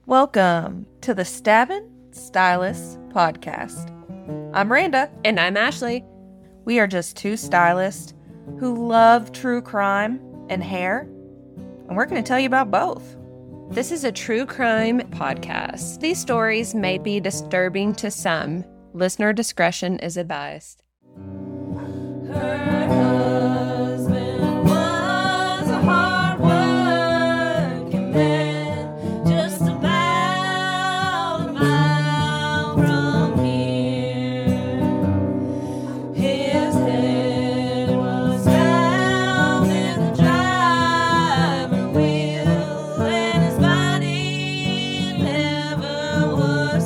Welcome to the Stabbin' Stylists podcast. I'm Randa. And I'm Ashley. We are just two stylists who love true crime and hair, and we're going to tell you about both. This is a true crime podcast. These stories may be disturbing to some. Listener discretion is advised. Her husband was a hard-working man, just about a mile from here. His head was found in the driver's wheel, and his body never was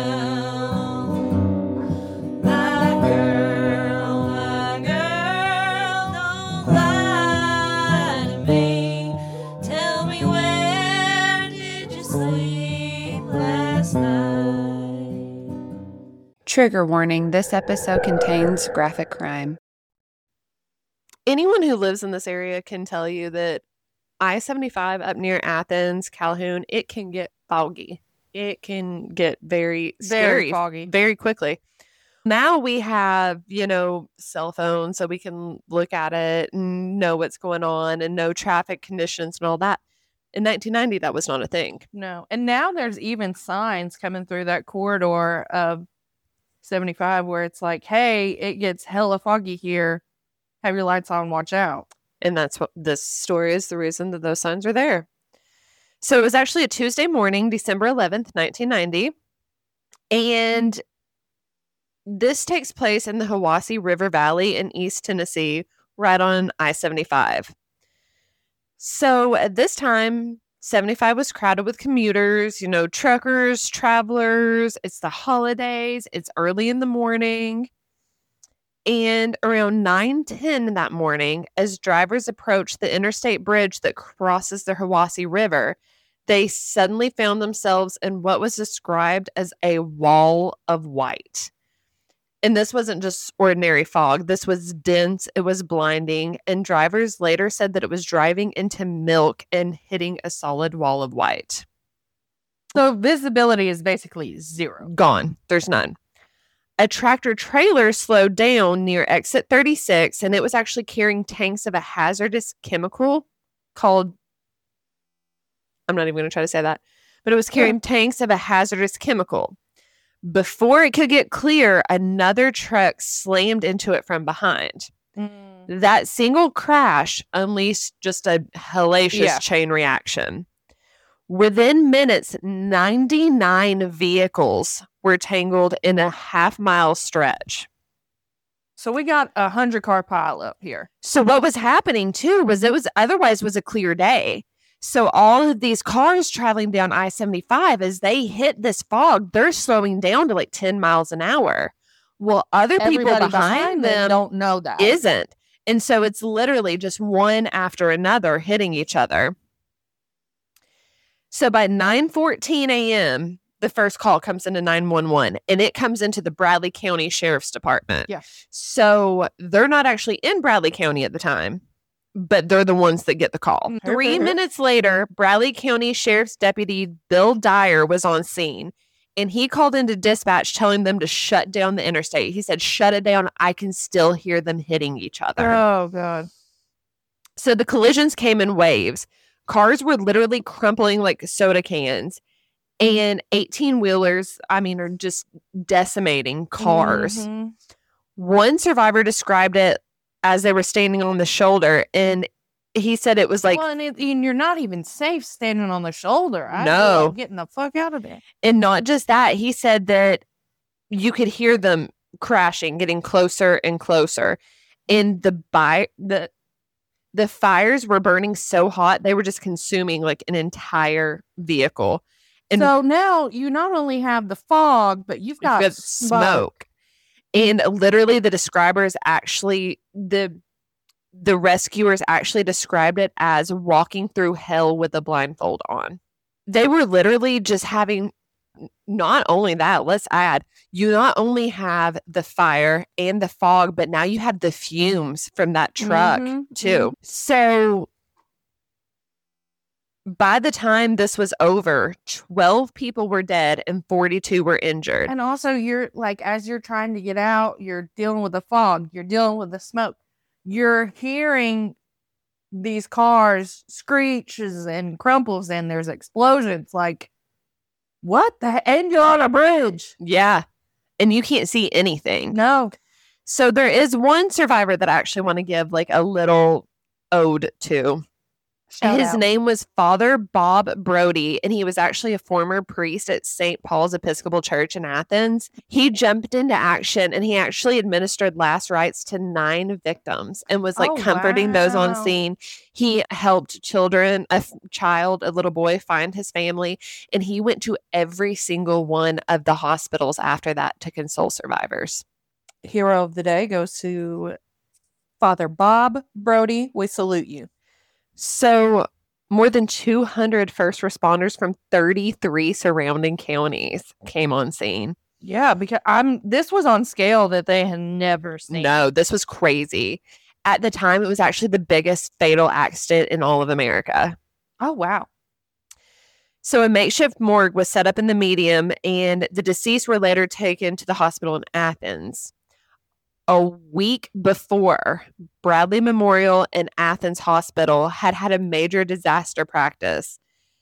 found. My girl, don't lie to me. Tell me, where did you sleep last night? Trigger warning, this episode contains graphic crime. Anyone who lives in this area can tell you that I-75 up near Athens, Calhoun, it can get foggy. It can get very scary, foggy. very quickly. Now we have, cell phones, so we can look at it and know what's going on and know traffic conditions and all that. In 1990, that was not a thing. No. And now there's even signs coming through that corridor of 75 where it's like, hey, it gets hella foggy here. Have your lights on, watch out. And that's what this story is, the reason that those signs are there. So it was actually a Tuesday morning, December 11th, 1990. And this takes place in the Hiwassee River Valley in East Tennessee, right on I-75. So at this time, 75 was crowded with commuters, truckers, travelers. It's the holidays. It's early in the morning. And around 9:10 that morning, as drivers approached the interstate bridge that crosses the Hiwassee River, they suddenly found themselves in what was described as a wall of white. And this wasn't just ordinary fog. This was dense. It was blinding. And drivers later said that it was driving into milk and hitting a solid wall of white. So visibility is basically zero. Gone. There's none. A tractor trailer slowed down near exit 36, and it was actually carrying tanks of a hazardous chemical called, I'm not even going to try to say that, but it was carrying tanks of a hazardous chemical. Before it could get clear, another truck slammed into it from behind. That single crash unleashed just a hellacious chain reaction. Within minutes, 99 vehicles were tangled in a half-mile stretch. So we got a 100-car pileup here. So what was happening, too, was otherwise was a clear day. So all of these cars traveling down I-75, as they hit this fog, they're slowing down to like 10 miles an hour. Well, other people Everybody behind them don't know that. isn't. And so it's literally just one after another hitting each other. So by 9:14 a.m., the first call comes into 911, and it comes into the Bradley County Sheriff's Department. Yeah. So they're not actually in Bradley County at the time, but they're the ones that get the call. 3 minutes later, Bradley County Sheriff's Deputy Bill Dyer was on scene, and he called into dispatch telling them to shut down the interstate. He said, shut it down. I can still hear them hitting each other. Oh, God. So the collisions came in waves. Cars were literally crumpling like soda cans, and 18-wheelers, are just decimating cars. Mm-hmm. One survivor described it as they were standing on the shoulder, and he said it was like... Well, and you're not even safe standing on the shoulder. I No. feel like getting the fuck out of there. And not just that, he said that you could hear them crashing, getting closer and closer. And the fires were burning so hot, they were just consuming like an entire vehicle. And so now you not only have the fog, but you've got smoke. And literally the describers actually, the rescuers actually described it as walking through hell with a blindfold on. They were literally just having, not only that, let's add, you not only have the fire and the fog, but now you have the fumes from that truck too. So By the time this was over, 12 people were dead and 42 were injured. And also, you're like, as you're trying to get out, you're dealing with the fog, you're dealing with the smoke, you're hearing these cars screeches and crumples, and there's explosions. Like, what the? And you're on a bridge. Yeah. And you can't see anything. No. So there is one survivor that I actually want to give like a little ode to. Shout His out. name was Father Bob Brody, and he was actually a former priest at St. Paul's Episcopal Church in Athens. He jumped into action, and he actually administered last rites to 9 victims and was like Oh, comforting those on wow. scene. He helped children, a little boy, find his family, and he went to every single one of the hospitals after that to console survivors. Hero of the day goes to Father Bob Brody. We salute you. So, more than 200 first responders from 33 surrounding counties came on scene. Yeah, because this was on scale that they had never seen. No, this was crazy. At the time, it was actually the biggest fatal accident in all of America. Oh, wow. So, a makeshift morgue was set up in the medium, and the deceased were later taken to the hospital in Athens. A week before, Bradley Memorial and Athens Hospital had a major disaster practice.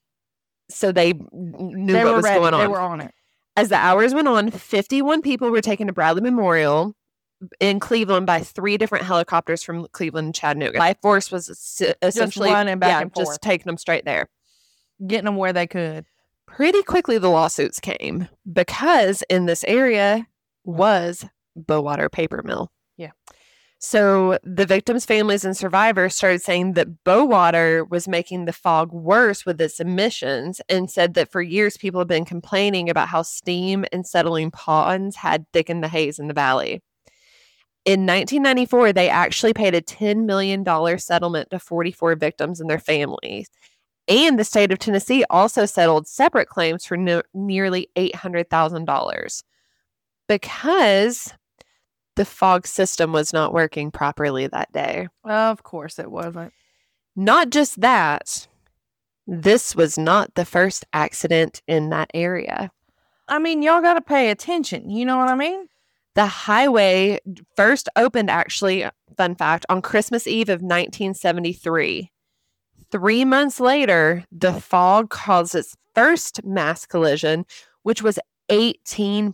So they knew They what were was ready. going on. They were on it. As the hours went on, 51 people were taken to Bradley Memorial in Cleveland by 3 different helicopters from Cleveland and Chattanooga. Life Force was essentially running back and forth. just taking them straight there. Getting them where they could. Pretty quickly, the lawsuits came because in this area was Bowater Paper Mill. Yeah. So the victims' families and survivors started saying that Bowater was making the fog worse with its emissions, and said that for years people have been complaining about how steam and settling ponds had thickened the haze in the valley. In 1994, they actually paid a $10 million settlement to 44 victims and their families. And the state of Tennessee also settled separate claims for nearly $800,000 because the fog system was not working properly that day. Of course it wasn't. Not just that, this was not the first accident in that area. I mean, y'all got to pay attention. You know what I mean? The highway first opened, actually, fun fact, on Christmas Eve of 1973. 3 months later, the fog caused its first mass collision, which was 18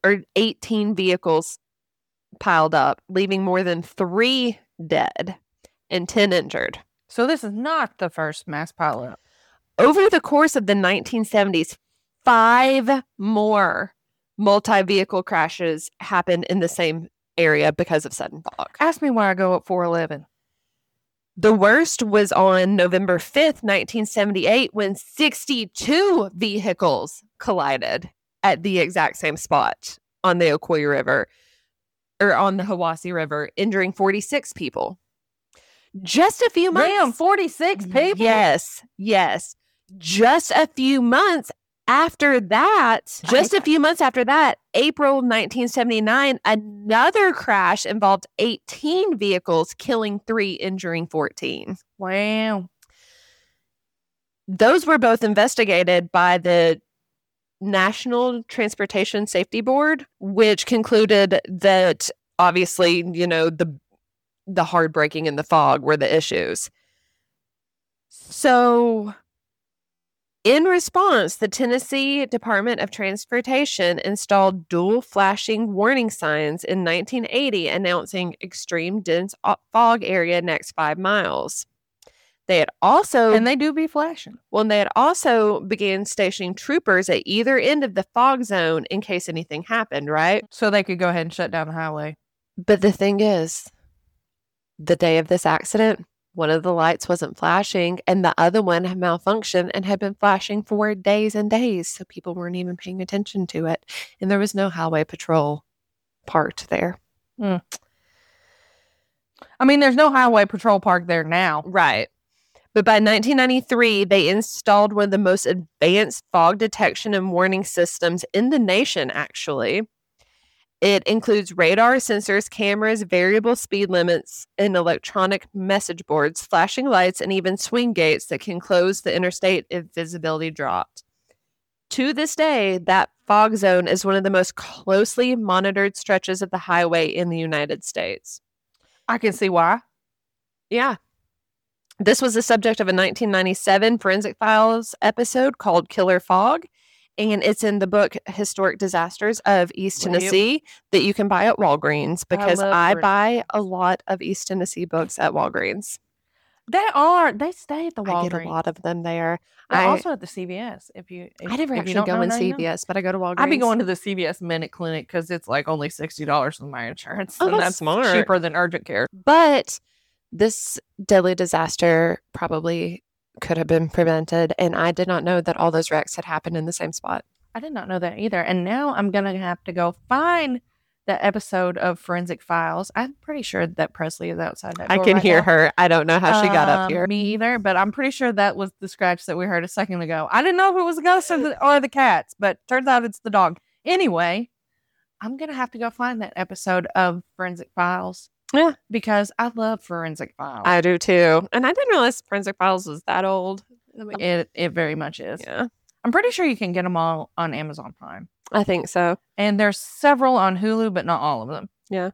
vehicles piled up, leaving more than 3 dead and 10 injured. So this is not the first mass pileup. Over the course of the 1970s, 5 more multi-vehicle crashes happened in the same area because of sudden fog. Ask me why I go up 411. The worst was on November 5th, 1978, when 62 vehicles collided at the exact same spot on the Ocoee River, or on the Hiwassee River, injuring 46 people. Just a few months. Damn, 46 people? Yes. Just a few months after that, April 1979, another crash involved 18 vehicles, killing 3, injuring 14. Wow. Those were both investigated by the National Transportation Safety Board, which concluded that obviously, the hard braking and the fog were the issues. So, in response, the Tennessee Department of Transportation installed dual flashing warning signs in 1980 announcing extreme dense fog area next 5 miles. They had also... And they do be flashing. Well, they had also began stationing troopers at either end of the fog zone in case anything happened, right? So they could go ahead and shut down the highway. But the thing is, the day of this accident, one of the lights wasn't flashing and the other one had malfunctioned and had been flashing for days and days. So people weren't even paying attention to it. And there was no highway patrol parked there. I mean, there's no highway patrol parked there now. Right. But by 1993, they installed one of the most advanced fog detection and warning systems in the nation, actually. It includes radar, sensors, cameras, variable speed limits, and electronic message boards, flashing lights, and even swing gates that can close the interstate if visibility dropped. To this day, that fog zone is one of the most closely monitored stretches of the highway in the United States. I can see why. Yeah. This was the subject of a 1997 Forensic Files episode called Killer Fog, and it's in the book Historic Disasters of East Right. Tennessee that you can buy at Walgreens, because love I Forensic- buy a lot of East Tennessee books at Walgreens. They stay at the I get a Walgreens. lot of them there. They're I also at the CVS. If you never actually go in CVS, but I go to Walgreens. I've been going to the CVS Minute Clinic because it's like only $60 with my insurance. Oh, and that's smart. cheaper than urgent care. But this deadly disaster probably could have been prevented, and I did not know that all those wrecks had happened in the same spot. I did not know that either. And now I'm gonna have to go find that episode of Forensic Files. I'm pretty sure that Presley is outside that I door can right hear now. her. I don't know how she got up here. Me either, but I'm pretty sure that was the scratch that we heard a second ago. I didn't know if it was the ghost or the cats, but turns out it's the dog. Anyway, I'm gonna have to go find that episode of Forensic Files. Yeah. Because I love Forensic Files. I do too. And I didn't realize Forensic Files was that old. It very much is. Yeah, I'm pretty sure you can get them all on Amazon Prime. I think so. And there's several on Hulu, but not all of them.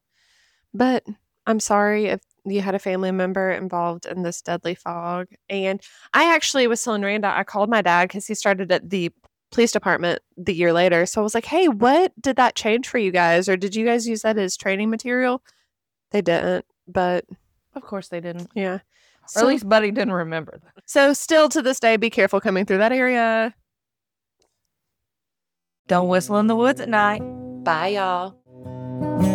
But I'm sorry if you had a family member involved in this deadly fog. And I actually was telling Randa, I called my dad because he started at the police department the year later. So I was like, hey, what did that change for you guys? Or did you guys use that as training material? They didn't, but Of course they didn't. yeah. Or at least Buddy didn't remember that. So still to this day, be careful coming through that area. Don't whistle in the woods at night. Bye, y'all.